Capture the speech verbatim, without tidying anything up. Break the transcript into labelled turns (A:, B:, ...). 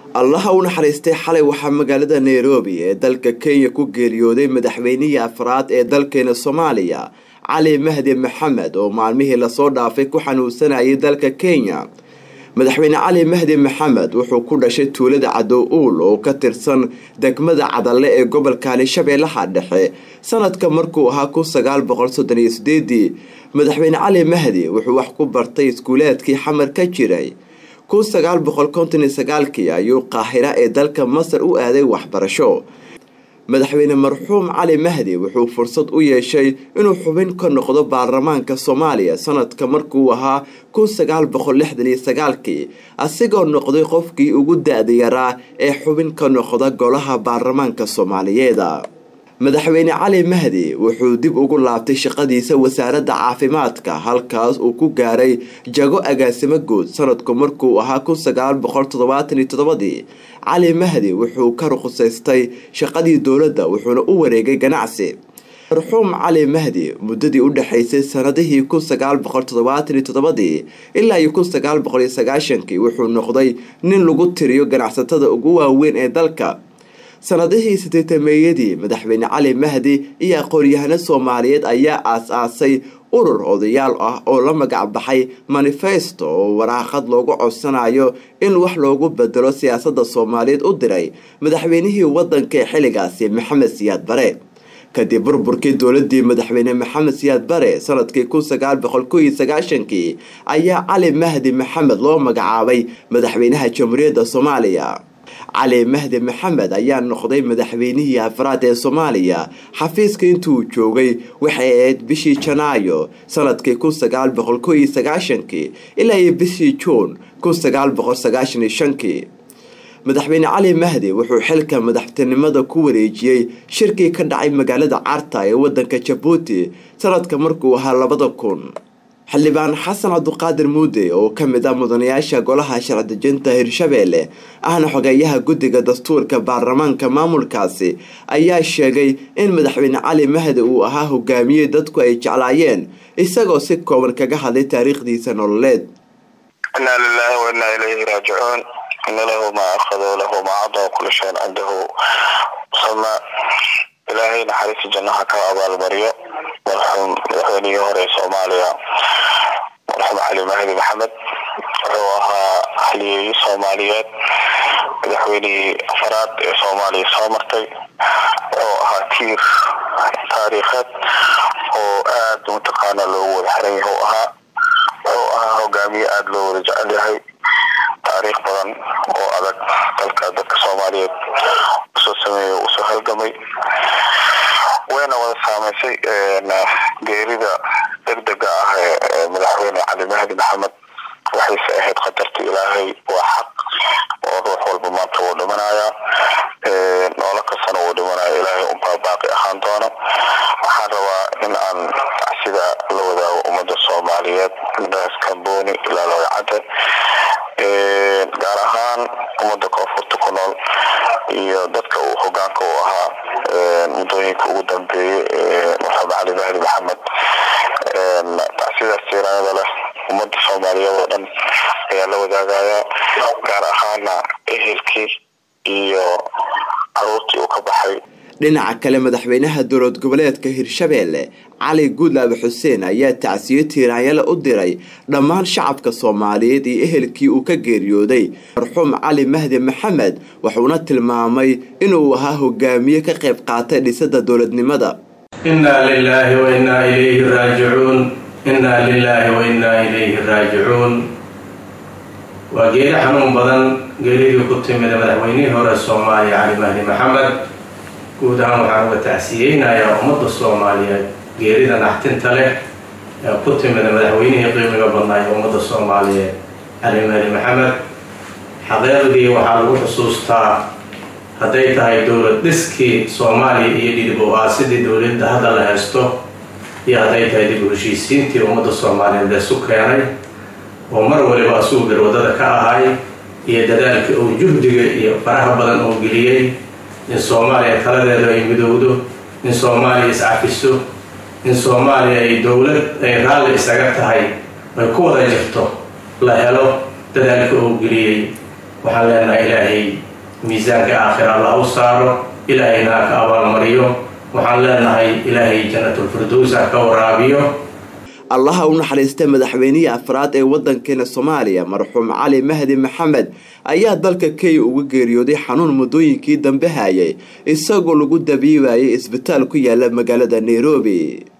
A: allaha u naxariistay xalay waxaa magaalada Nairobi ee dalka Kenya ku geeriyooday madaxweynihii afraad ee dalkeena Soomaaliya Cali Mahdi Maxamed oo maalmihii la soo dhaafay ku xanuunsanayay dalka Kenya. madaxweyne Cali Mahdi Maxamed wuxuu ku dhashay tuulada Cadowul oo ka tirsan degmada Cadalle ee gobolka Shabeellaha Dhexe sanadka markuu ahaa kun sagaal boqol soddon iyo sideed. madaxweyne Cali Mahdi wuxuu wax ku bartay iskuuleedkii xamar ka jiray kun sagaal boqol konton iyo sagaal kii ayuu Qaahira ee dalka Masar u aaday waxbarasho. madaxweyne marxuum Cali Mahdi wuxuu fursad u yeeshay inuu xubin ka noqdo baarlamaanka Soomaaliya sanadka markuu ahaa kun sagaal boqol lixdan iyo sagaal kii asigoo noqday qofkii ugu da'da yaraa ee xubin ka noqda golaha baarlamaanka Soomaaliyeed. madaxweyne Cali Mahdi wuxuu dib ugu laabtay shaqadiisa wasaaradda caafimaadka halkaas uu ku gaaray jago agaasimo guud sanadku markuu ahaa kun sagaal boqol toddobaatan iyo toddoba. Cali Mahdi wuxuu ka ruqsaystay shaqadii dowladda wuxuuna u wareegay ganacsi. marxuum Cali Mahdi muddadii u dhaxaysay sanadihii kun sagaal boqol toddobaatan iyo toddoba ilaa kun sagaal boqol iyo sagaashan kii wuxuu noqday nin lagu tiriyo ganacsatada ugu waaweyn ee dalka. sanadihii sideetameeyadii madaxweyne Cali Mahdi iyo aqoon-yahano Soomaaliyeed ayaa aas-aasay urur odayaal ah oo la magac baxay Manifesto oo waraaqad loogu codsanayo in wax loogu bedelo siyaasadda Soomaaliyeed u diray madaxweynihii waddanka ee xilligaasi Maxamed Siyaad Bare. kadib burburkii dowladii madaxweyne Maxamed Siyaad Bare sanadkii kun sagaal boqol kow iyo sagaashan kii ayaa Cali Mahdi Maxamed loo magacaabay madaxweynaha Jamhuuriyadda Soomaaliya. Cali Mahdi Maxamed ayaa noqday madaxweynihii afraad ee Soomaaliya xafiiska intuu joogay waxay ahayd bishii Janaayo sanadkii kun sagaal boqol kow iyo sagaashan kii ilaa bishii Juun kun sagaal boqol sagaashan iyo shan kii. madaxweyne Cali Mahdi wuxuu xilka madaxtinimada ku wareejiyay shirkii ka dhacay magaalada Carta ee waddanka Djibouti sanadka markuu ahaa labada kun. xildhibaan Xasan Cabduqaadir Muude oo ka mid ah mudanayaasha golaha sharci dejinta Hirshabeelle ahna xogeeyaha guddiga dastuurka baarlamaanka maamulkaasi ayaa sheegay in madaxweyne Cali Mahdi uu ahaa hogaamiye dadku ay jeclaayeen isagoo si kooban kaga hadlay taariikhdiisa nololeed.
B: inna lillahi wa inna ilayhi raaji'uun inna lahu ma akhadha wa lahu ma 'ada kullu shay'in 'indahu sama ilaahay naxariis jannaha ka abaalmariyo marxuum madaxweynihii hore ee Soomaaliya marxuum Cali Mahdi Maxamed wuxuu ahaa xilligii Soomaaliyeed madaxweynihii afraad ee Soomaaliya soo martay wuxuu ahaa tiir taariikheed oo aad u taqaana loogu wada xiran yahay ahaa wuxuu ahaa hogaamiye aad loo wada jecel yahay taariikh badan oo adag dalka dadka Soomaaliyeed soo sameeyay oo soo halgamay wayna wada saameysay geerida degdega ah ee madaxweyne Cali Mahdi Maxamed waxay ahayd qadarta Ilaahay waa xaq oo ruux walba maanta uu dhimanaya ee noola ka sano uu dhimanaya Ilaahay u baaqi ahaan doona. waxaan rabaa in aan sida la wadaago ummadda Soomaaliyeed intaas kambooni ilaa loo cadde ee gaar ahaan ummadda koonfurta ku nool iyo dadka uu hoggaanka u ahaa mudooyinka ugu dambeeyay ee Maxamed Cali Mahdi Maxamed ee sidaas tiiraanada leh ummadda Soomaaliyeed oo dhan ayaa la wadaagaya gaar ahaan ehelkii iyo carruurtii uu ka baxay.
A: dhinaca kale madaxweynaha dowlad goboleedka Hirshabeelle Cali Guudlaabe Xuseen ayaa tacsiyo tiiraanyada u diray dhammaan shacabka Soomaaliyeed iyo ehelkii uu ka geeriyooday marxuum Cali Mahdi Maxamed wuxuuna tilmaamay inuu ahaa hogaamiye ka qayb qaatay dhisidda dowladnimada.
C: inna lillahi wa inna ilayhi raaji'uun inna lillahi wa inna ilayhi raaji'uun. waa geeri xanuun badan geeridii ku timid madaxweynihii hore Soomaaliya Cali Mahdi Maxamed. guud ahaan waxaan uga tacsiyeynayaa ummadda Soomaaliyeed geerida naxtinta leh ee ku timid madaxweynihii qiimiga badnaa ee ummadda Soomaaliyeed Cali Mahdi Maxamed. xaqiiqdii waxaa lagu xusuustaa hadday tahay dowlad dhiskii Soomaaliya iyo dib u aasidii dowladda hadda la haysto iyo hadday tahay dib u heshiisiintii ummadda Soomaaliyeed la isu keenay oo mar waliba asugu garwadada ka ahay iyo dadaalkii uu juhdiga iyo faraha badan uu geliyay in Soomaaliya taladeedu ay midowdo in Soomaaliya iscafiso in Soomaaliya ay dowlad ay raalli isaga tahay ay ku wada jirto la helo dadaalka uu geliyay waxaan leenahay ilaahay miisaanka aakhira alla u saaro ilaahayna ka abaalmariyo waxaan leenahay ilaahay jannatul firdaws ka waraabiyo.
A: allaha u naxariistay madaxweynihii afraad ee waddankeena Soomaaliya marxuum Cali Mahdi Maxamed ayaa dalka Kenya uga geeriyooday xanuun muddooyinkii dambe hayay isagoo lagu dabiibayay isbitaal ku yaala magaalada Nairobi.